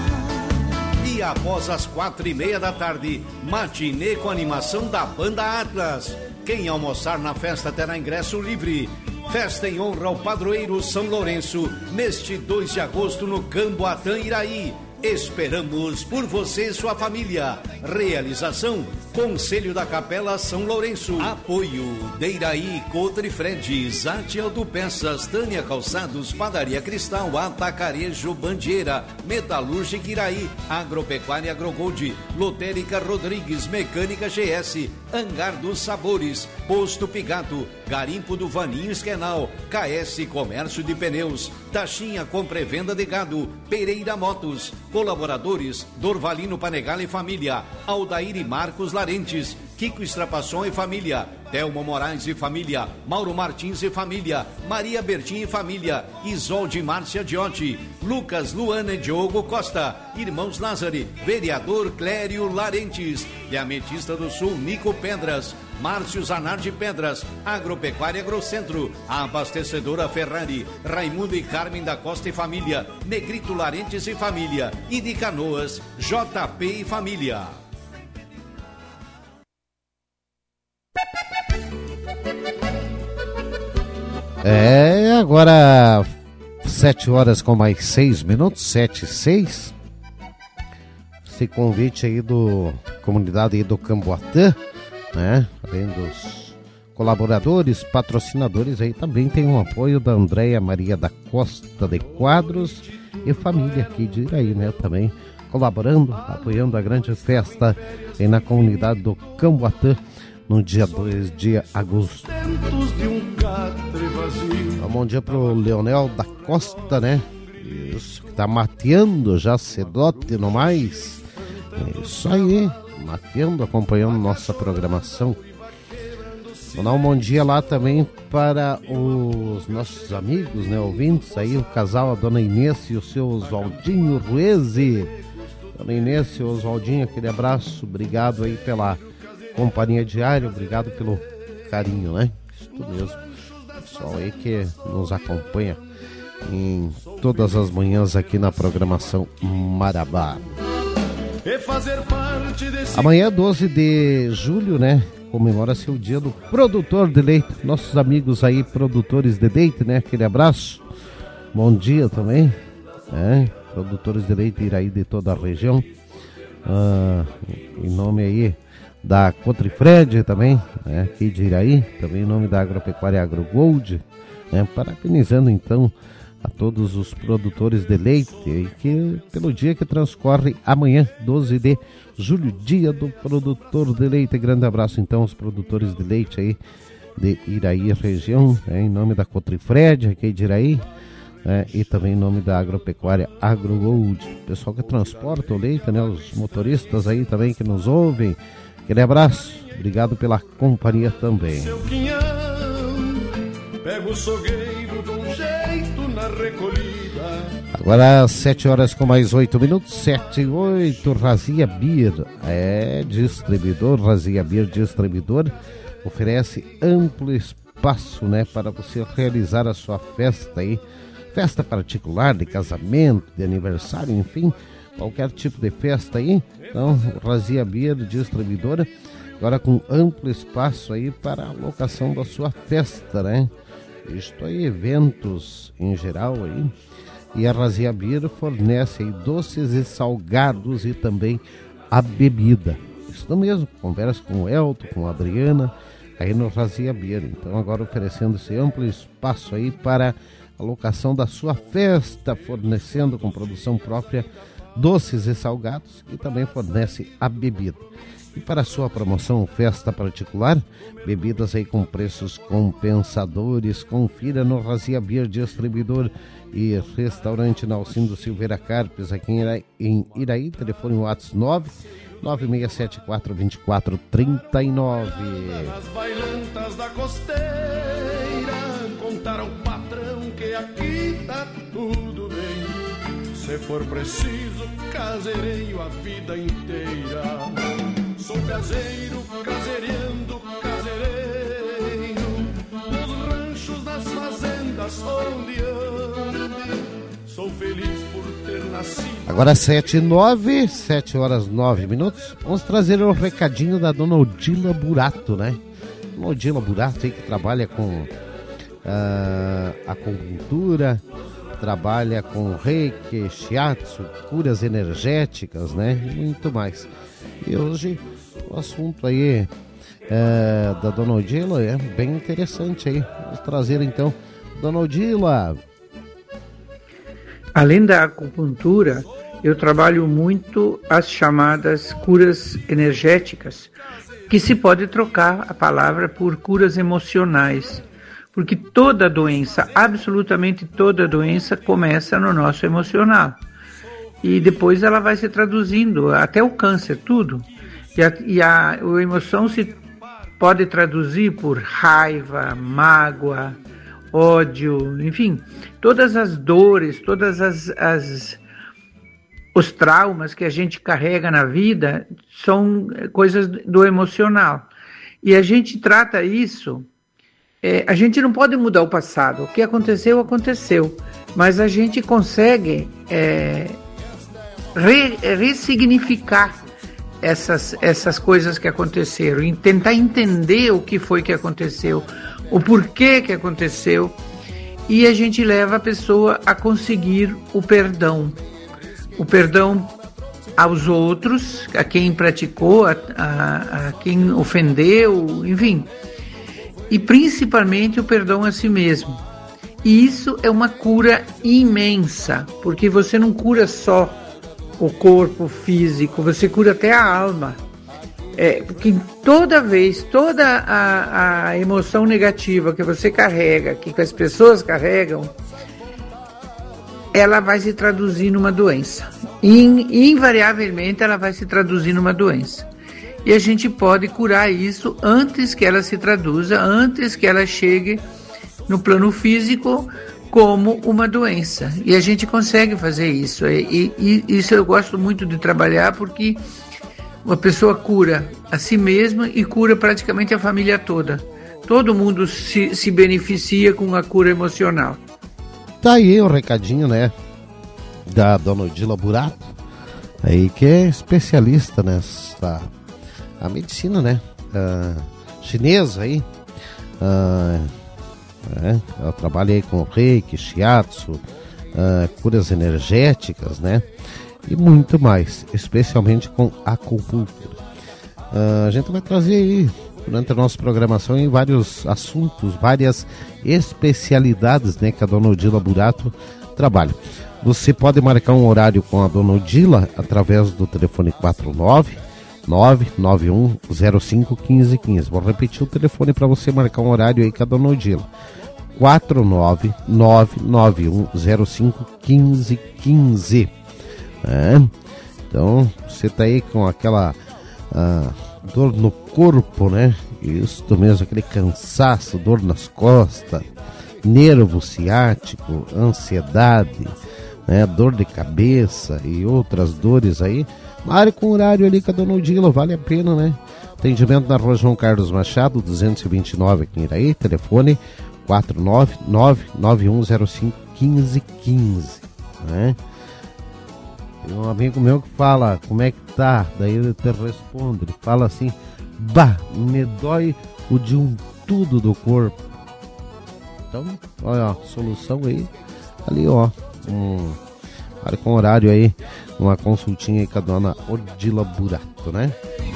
E após as quatro e meia da tarde, matinê com animação da Banda Atlas. Quem almoçar na festa terá ingresso livre. Festa em honra ao padroeiro São Lourenço, neste dois de agosto no Camboatã, Iraí. Esperamos por você e sua família. Realização: Conselho da Capela São Lourenço. Apoio: Deiraí, Coutre Fred, Zate Autopeças, Tânia Calçados, Padaria Cristal, Atacarejo Bandeira, Metalúrgica Iraí, Agropecuária Agrogold, Lotérica Rodrigues, Mecânica G S, Hangar dos Sabores, Posto Pigato, Garimpo do Vaninho Esquenal, K S Comércio de Pneus, Taxinha Compra e Venda de Gado, Pereira Motos. Colaboradores: Dorvalino Panegal e Família, Aldair e Marcos Larentes, Kiko Estrapasson e Família, Telmo Moraes e Família, Mauro Martins e Família, Maria Bertin e Família, Isolde Márcia Diotti, Lucas, Luana e Diogo Costa, Irmãos Lázari, Vereador Clério Larentes, de Ametista do Sul, Nico Pedras, Márcio Zanardi Pedras, Agropecuária Agrocentro, Abastecedora Ferrari, Raimundo e Carmen da Costa e Família, Negrito Larentes e Família, e de Canoas, J P e Família. É, agora sete horas com mais seis minutos, sete e seis. Esse convite aí do comunidade aí do Camboatã, né? Além dos colaboradores, patrocinadores, aí também tem um apoio da Andréia Maria da Costa de Quadros e família aqui de Iraí, né? Também colaborando, apoiando a grande festa aí na comunidade do Camboatã no dia dois de agosto. Um bom dia pro Leonel da Costa, né? Isso, que tá mateando já cedote no mais. É isso aí, mateando, acompanhando nossa programação. Vou dar um bom dia lá também para os nossos amigos, né, ouvintes aí, o casal, a dona Inês e o seu Oswaldinho Rueze. Dona Inês e o Oswaldinho, aquele abraço, obrigado aí pela companhia diária, obrigado pelo carinho, né? Isso mesmo. Pessoal aí que nos acompanha em todas as manhãs aqui na programação Marabá. e fazer parte desse... Amanhã, doze de julho, né? Comemora-se o dia do produtor de leite. Nossos amigos aí, produtores de leite, né? Aquele abraço. Bom dia também. É, produtores de leite Iraí de toda a região. Ah, em nome aí da Cotrifred também, né? Aqui de Iraí. Também em nome da Agropecuária AgroGold. Né, parabenizando então a todos os produtores de leite e que, pelo dia que transcorre amanhã, doze de julho, dia do produtor de leite. Grande abraço então aos produtores de leite aí de Iraí região, né, em nome da Cotrifred aqui de Iraí, né, e também em nome da Agropecuária AgroGold, pessoal que transporta o leite, né, os motoristas aí também que nos ouvem. Aquele abraço, obrigado pela companhia também. Pega o sogueiro de um jeito na recolhida. Agora sete horas com mais oito minutos, sete e oito. Razia Beer é distribuidor, Razia Beer distribuidor, oferece amplo espaço, né, para você realizar a sua festa aí, festa particular, de casamento, de aniversário, enfim, qualquer tipo de festa aí. Então, Razia Beer distribuidora, agora com amplo espaço aí para a locação da sua festa, né? Isto aí, eventos em geral aí. E a Razia Beer fornece aí doces e salgados e também a bebida. Isso mesmo, conversa com o Elton, com a Adriana, aí no Razia Beer. Então agora oferecendo esse amplo espaço aí para a locação da sua festa, fornecendo com produção própria doces e salgados e também fornece a bebida. E para a sua promoção festa particular, bebidas aí com preços compensadores, confira no Razia Beer Distribuidor e Restaurante Nalcindo Silveira Carpes, aqui em Iraí, em Iraí, telefone WhatsApp nove nove seis sete quatro dois quatro três nove. As bailantas da costeira contaram patrão que aqui tá tudo bem. Se for preciso, casereio a vida inteira. Sou caseiro, casereando, casereiro, nos ranchos, nas fazendas onde ande. Sou feliz por ter nascido. Agora sete e nove, sete horas nove minutos. Vamos trazer o recadinho da dona Odila Burato, né? Dona Odila Burato aí que trabalha com uh, acupuntura, trabalha com reiki, shiatsu, curas energéticas, né? E muito mais. E hoje o assunto aí é, da Dona Odila é bem interessante aí. Vamos trazer então Dona Odila. Além da acupuntura, eu trabalho muito as chamadas curas energéticas, que se pode trocar a palavra por curas emocionais, porque toda doença, absolutamente toda doença, começa no nosso emocional. E depois ela vai se traduzindo, até o câncer, tudo. E a, e a, a emoção se pode traduzir por raiva, mágoa, ódio, enfim, todas as dores, todas as, as os traumas que a gente carrega na vida são coisas do emocional. E a gente trata isso, é, a gente não pode mudar o passado, o que aconteceu, aconteceu, mas a gente consegue é, re, ressignificar essas, essas coisas que aconteceram, e tentar entender o que foi que aconteceu, o porquê que aconteceu, e a gente leva a pessoa a conseguir o perdão. O perdão aos outros, a quem praticou, a, a, a quem ofendeu, enfim. E principalmente o perdão a si mesmo. E isso é uma cura imensa, porque você não cura só o corpo físico, você cura até a alma. É, porque toda vez, toda a, a emoção negativa que você carrega, que as pessoas carregam, ela vai se traduzir numa doença. In, invariavelmente ela vai se traduzir numa doença. E a gente pode curar isso antes que ela se traduza, antes que ela chegue no plano físico como uma doença. E a gente consegue fazer isso. E, e, e isso eu gosto muito de trabalhar, porque uma pessoa cura a si mesma e cura praticamente a família toda. Todo mundo se, se beneficia com a cura emocional. Tá aí o recadinho, né, da Dona Odila Burato. aí que é especialista nessa a medicina, né? Uh, chinesa aí. Uh, é, ela trabalha aí com reiki, shiatsu, uh, curas energéticas, né? E muito mais, especialmente com acupuntura. Uh, a gente vai trazer aí, durante a nossa programação, em vários assuntos, várias especialidades, né, que a dona Odila Burato trabalha. Você pode marcar um horário com a dona Odila através do telefone quatro nove nove nove um zero cinco um cinco um cinco. Vou repetir o telefone para você marcar um horário aí com a dona Odila. quatro nove nove nove um zero cinco um cinco um cinco. É. Então, você tá aí com aquela ah, dor no corpo, né? Isso mesmo, aquele cansaço, dor nas costas, nervo ciático, ansiedade, né? Dor de cabeça e outras dores aí. Marque com horário ali com a dona Odila, vale a pena, né? Atendimento na rua João Carlos Machado, duzentos e vinte e nove aqui em Iraí, telefone quatro nove nove nove um zero cinco um cinco um cinco, né? Tem um amigo meu que fala, como é que tá? Daí ele te responde, ele fala assim, bah, me dói o de um tudo do corpo. Então, olha, ó, solução aí, ali ó, um, olha, com horário aí, uma consultinha aí com a dona Odila Burato, né?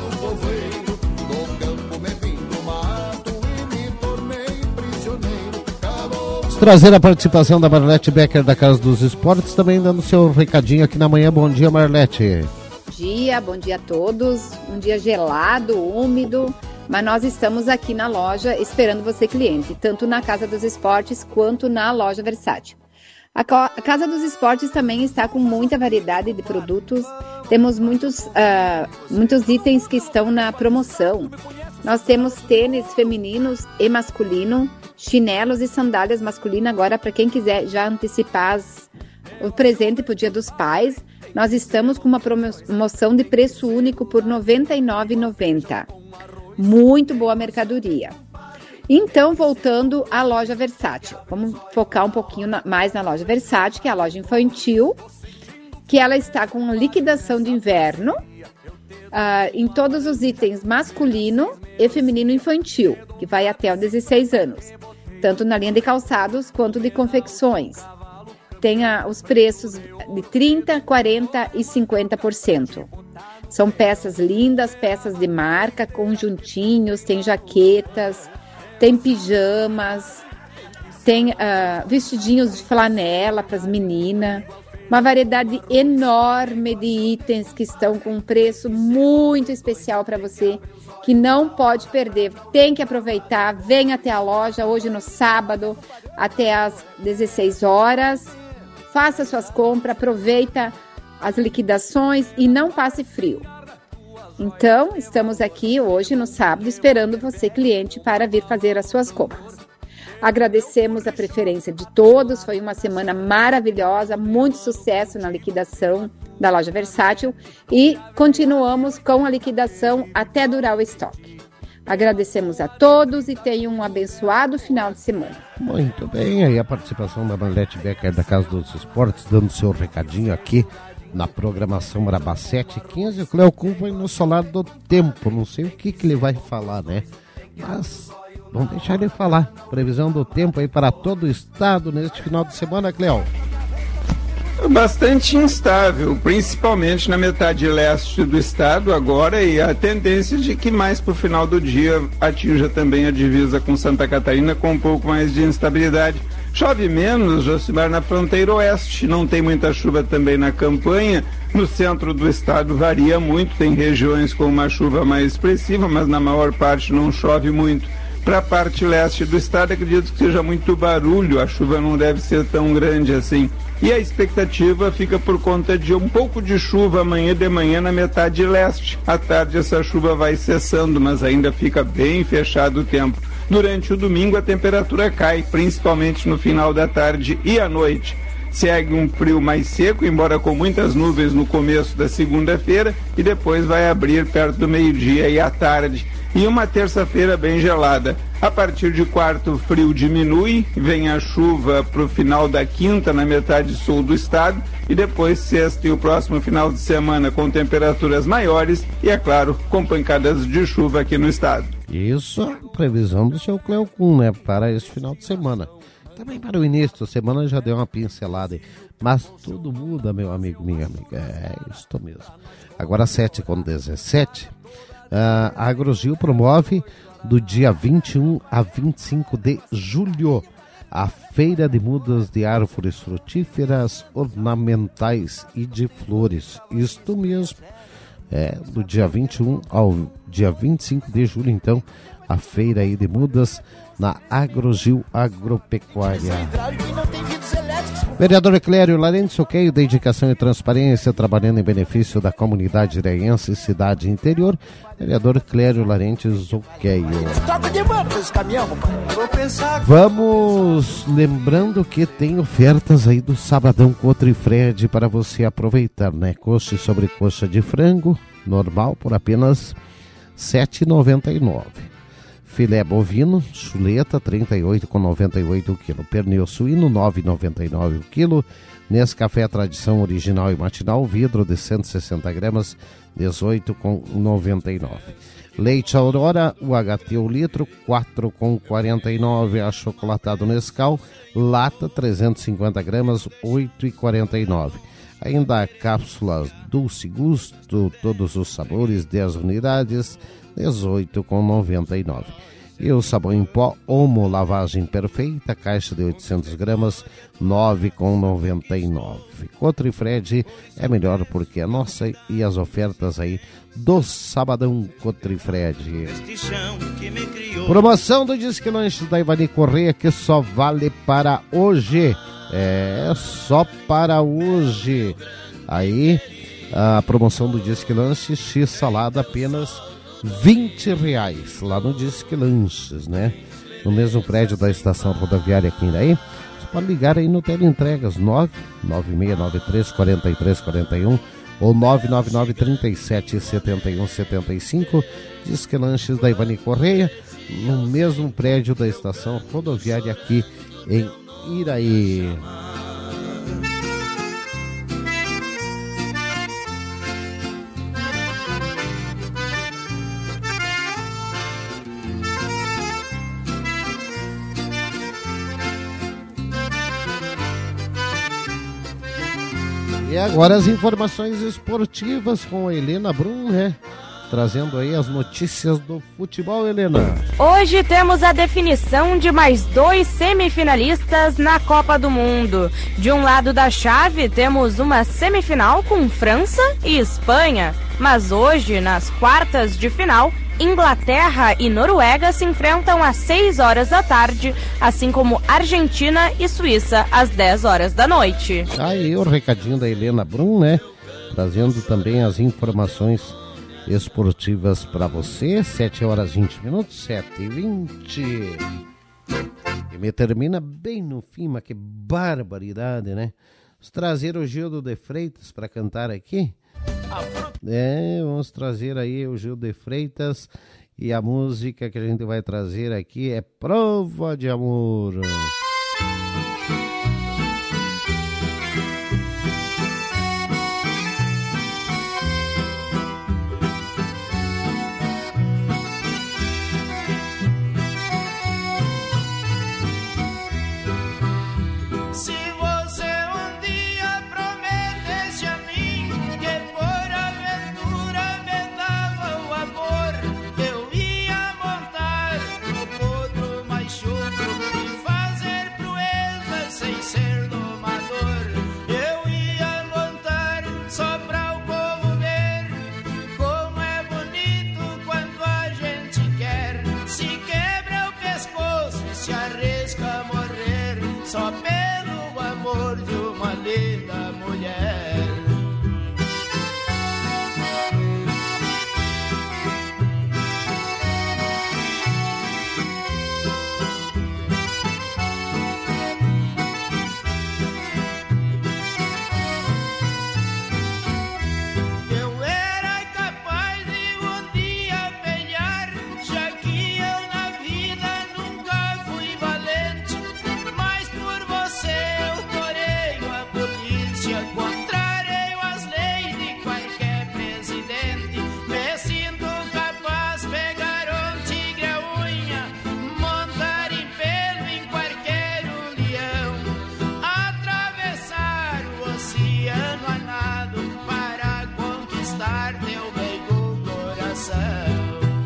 Trazer a participação da Marlete Becker da Casa dos Esportes, também dando seu recadinho aqui na manhã. Bom dia, Marlete. Bom dia, bom dia a todos. Um dia gelado, úmido, mas nós estamos aqui na loja esperando você, cliente, tanto na Casa dos Esportes quanto na loja Versátil. A Casa dos Esportes também está com muita variedade de produtos. Temos muitos, uh, muitos itens que estão na promoção. Nós temos tênis femininos e masculino, chinelos e sandálias masculinas. Agora, para quem quiser já antecipar as, o presente para o Dia dos Pais, nós estamos com uma promoção de preço único por noventa e nove reais e noventa centavos. Muito boa mercadoria. Então, voltando à loja Versátil. Vamos focar um pouquinho na, mais na loja Versátil, que é a loja infantil, que ela está com liquidação de inverno, Uh, em todos os itens masculino e feminino infantil, que vai até os dezesseis anos, tanto na linha de calçados quanto de confecções. Tem uh, os preços de trinta por cento, quarenta por cento e cinquenta por cento. São peças lindas, peças de marca, conjuntinhos, tem jaquetas, tem pijamas, tem uh, vestidinhos de flanela para as meninas. Uma variedade enorme de itens que estão com um preço muito especial para você, que não pode perder. Tem que aproveitar, vem até a loja hoje no sábado, até às dezesseis horas. Faça suas compras, aproveita as liquidações e não passe frio. Então, estamos aqui hoje no sábado esperando você, cliente, para vir fazer as suas compras. Agradecemos a preferência de todos, foi uma semana maravilhosa, muito sucesso na liquidação da loja Versátil e continuamos com a liquidação até durar o estoque. Agradecemos a todos e tenham um abençoado final de semana. Muito bem, aí a participação da Marlete Becker da Casa dos Esportes, dando seu recadinho aqui na programação Marabá sete e quinze. O Cleo Kuhn vai no solar do tempo, não sei o que, que ele vai falar, né? Mas vamos deixar ele falar. Previsão do tempo aí para todo o estado neste final de semana, Cleo. Bastante instável, principalmente na metade leste do estado agora, e a tendência de que mais para o final do dia atinja também a divisa com Santa Catarina com um pouco mais de instabilidade. Chove menos, Josimar, na fronteira oeste, não tem muita chuva também na campanha. No centro do estado varia muito, tem regiões com uma chuva mais expressiva, mas na maior parte não chove muito. Para a parte leste do estado, acredito que seja muito barulho, a chuva não deve ser tão grande assim. E a expectativa fica por conta de um pouco de chuva amanhã de manhã na metade leste. À tarde essa chuva vai cessando, mas ainda fica bem fechado o tempo. Durante o domingo a temperatura cai, principalmente no final da tarde e à noite. Segue um frio mais seco, embora com muitas nuvens no começo da segunda-feira, e depois vai abrir perto do meio-dia e à tarde. e uma terça-feira bem gelada. A partir de quarta, o frio diminui, vem a chuva para o final da quinta na metade sul do estado e depois sexta e o próximo final de semana com temperaturas maiores e, é claro, com pancadas de chuva aqui no estado. Isso é a previsão do seu Cleocum, né, para esse final de semana. Também para o início da semana já deu uma pincelada aí. Mas tudo muda, meu amigo, minha amiga. É isso mesmo. Agora sete com dezessete. Uh, a Agrogil promove do dia vinte e um a vinte e cinco de julho a Feira de Mudas de Árvores Frutíferas, Ornamentais e de Flores. Isto mesmo. É, do dia vinte e um ao dia vinte e cinco de julho, então, a feira aí de mudas na Agrogil Agropecuária. Vereador Clério Larentes, ok, dedicação e transparência, trabalhando em benefício da comunidade iraiense e cidade interior. Vereador Clério Larentes, ok. Vamos lembrando que tem ofertas aí do Sabadão Cotrifred para você aproveitar, né? Coxa e sobrecoxa de frango, normal, por apenas sete reais e noventa e nove centavos. Filé bovino, chuleta, trinta e oito reais e noventa e oito centavos o quilo. Pernil suíno, nove reais e noventa e nove centavos o quilo. Nescafé tradição original e matinal, vidro de cento e sessenta gramas, dezoito reais e noventa e nove centavos. Leite Aurora, U H T o litro, quatro reais e quarenta e nove centavos. Achocolatado Nescau, lata, trezentos e cinquenta gramas, oito reais e quarenta e nove centavos. Ainda cápsulas Dulce Gusto, todos os sabores, dez unidades, dezoito reais e noventa e nove centavos. E o sabão em pó Omo Lavagem Perfeita, caixa de oitocentas gramas, nove reais e noventa e nove centavos. Cotrifred é melhor porque é nossa e as ofertas aí do Sabadão Cotrifred. Promoção do Disque Lanches da Ivani Correia que só vale para hoje. É só para hoje. Aí a promoção do Disque Lanches, X salada apenas vinte reais lá no Disque Lanches, né? No mesmo prédio da estação rodoviária aqui em Iraí. Você pode ligar aí no Teleentregas nove nove seis nove três quatro três quatro um ou nove nove nove, três sete, sete um sete cinco. Disque Lanches da Ivani Correia, no mesmo prédio da estação rodoviária aqui em Iraí. E agora as informações esportivas com a Helena Brum, né? Trazendo aí as notícias do futebol, Helena. Hoje temos a definição de mais dois semifinalistas na Copa do Mundo. De um lado da chave temos uma semifinal com França e Espanha. Mas hoje, nas quartas de final, Inglaterra e Noruega se enfrentam às seis horas da tarde, assim como Argentina e Suíça às dez horas da noite. Aí o recadinho da Helena Brum, né? Trazendo também as informações esportivas para você. Sete horas e vinte minutos, sete e vinte. E me termina bem no fim, mas que barbaridade, né? Vamos trazer o Gildo de Freitas para cantar aqui. É, vamos trazer aí o Gil de Freitas e a música que a gente vai trazer aqui é Prova de Amor. Sem parte eu bem do coração.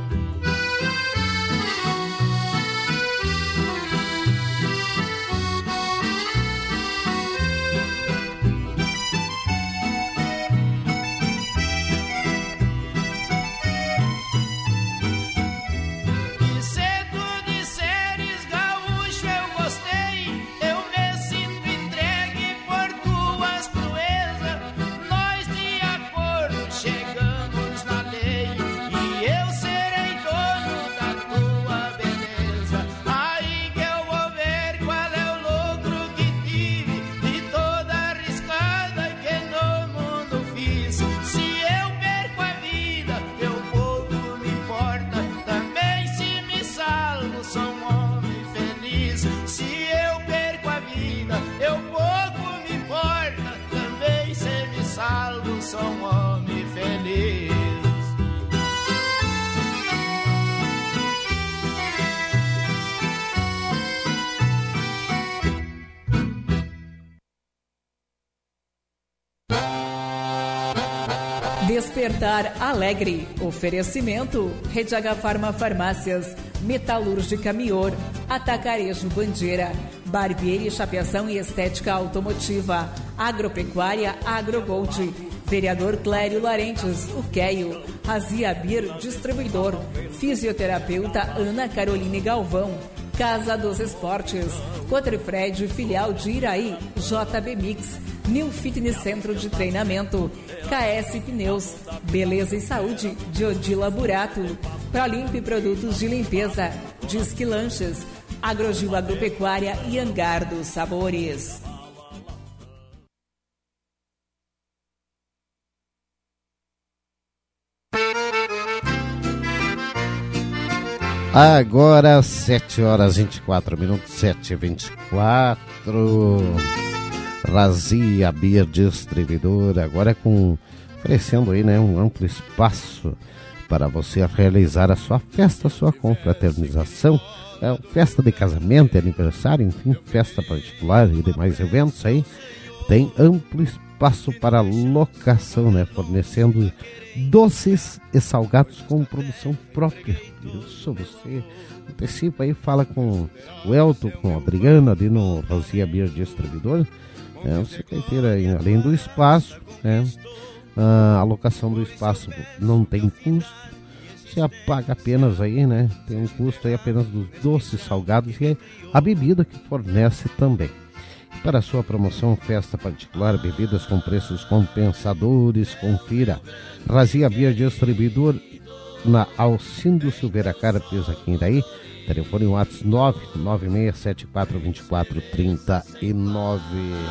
Sou um homem feliz. Despertar Alegre. Oferecimento Rede H Farma Farmácias, Metalúrgica Mior, Atacarejo Bandeira, Barbearia, Chapeação e Estética Automotiva, Agropecuária Agrogold, Vereador Clério Larentes, o Queio, Razia Bir, Distribuidor, Fisioterapeuta Ana Caroline Galvão, Casa dos Esportes, Cotrifred, Filial de Iraí, J B Mix, New Fitness Centro de Treinamento, K S Pneus, Beleza e Saúde, de Odila Burato, Prolimpe Produtos de Limpeza, Disque Lanches, Agrogil Agropecuária e Hangar dos Sabores. Agora sete horas e vinte e quatro minutos, sete e vinte e quatro. Razia Beer Distribuidora, agora com oferecendo aí, né, um amplo espaço para você realizar a sua festa, a sua confraternização, é, festa de casamento, aniversário, enfim, festa particular e demais eventos aí. Tem amplo espaço para locação, né, fornecendo doces e salgados com produção própria. Isso, você antecipa aí, fala com o Elton, com a Adriana ali no Razia Beer Distribuidor. É, você vai ter aí, além do espaço, né, a alocação do espaço não tem custo, você paga apenas aí, né, tem um custo aí apenas dos doces salgados e a bebida que fornece também. Para a sua promoção, festa particular, bebidas com preços compensadores, confira Razia Beer Distribuidor na Alcindo Silveira Carpes, aqui em Iraí. Telefone WhatsApp nove nove seis sete quatro dois quatro três nove.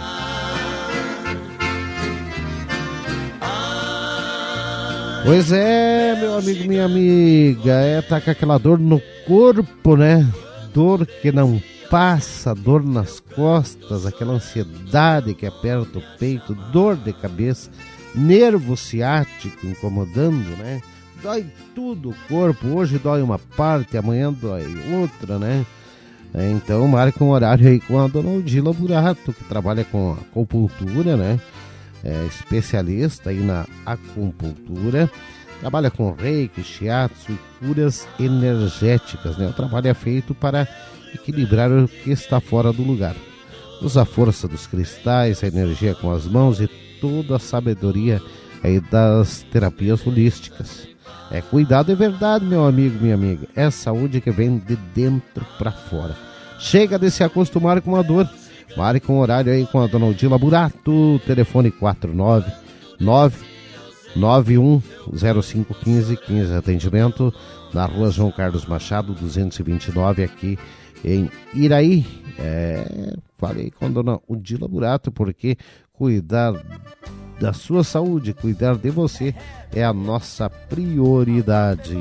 Pois é, meu amigo, minha amiga, é, tá com aquela dor no corpo, né? Dor que não passa, dor nas costas, aquela ansiedade que aperta o peito, dor de cabeça, nervo ciático incomodando, né? Dói tudo o corpo, hoje dói uma parte, amanhã dói outra, né? Então marca um horário aí com a dona Odila Burato, que trabalha com acupuntura, né? É especialista aí na acupuntura, trabalha com reiki, shiatsu e curas energéticas, né? O trabalho é feito para equilibrar o que está fora do lugar. Usa a força dos cristais, a energia com as mãos e toda a sabedoria aí das terapias holísticas. É, cuidado é verdade, meu amigo, minha amiga. É saúde que vem de dentro para fora. Chega de se acostumar com a dor. Marque um horário aí com a dona Odila Burato. Telefone quatro nove nove nove um zero cinco um cinco um cinco. Atendimento na rua João Carlos Machado, duzentos e vinte e nove, aqui em Iraí. É, falei com a dona Odila Burato, porque cuidar da sua saúde, cuidar de você é a nossa prioridade.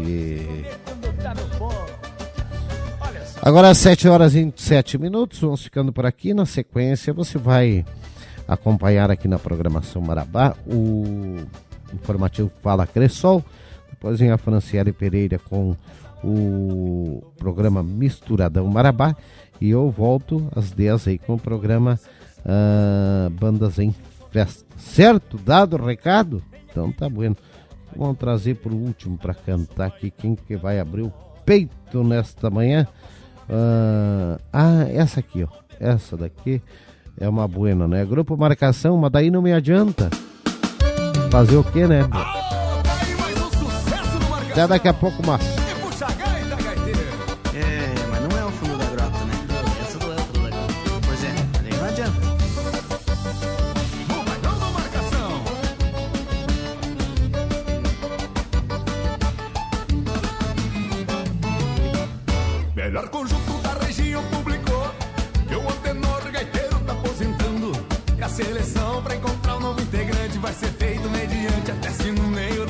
Agora sete horas e vinte e sete minutos, vamos ficando por aqui. Na sequência você vai acompanhar aqui na programação Marabá o informativo Fala Cressol, depois vem a Franciele Pereira com o programa Misturadão Marabá e eu volto às dez aí com o programa uh, Bandas em Festa. Certo? Dado o recado? Então tá bueno. Vamos trazer por último para cantar aqui quem que vai abrir o peito nesta manhã. Ah, ah, essa aqui, ó. Essa daqui é uma buena, né? Grupo Marcação, mas daí não me adianta. Fazer o quê, né? Até daqui a pouco, mas... É, mas não é o fundo da grota, né? Essa não é o fundo da grota. Pois é, daí não adianta. Melhor conjunto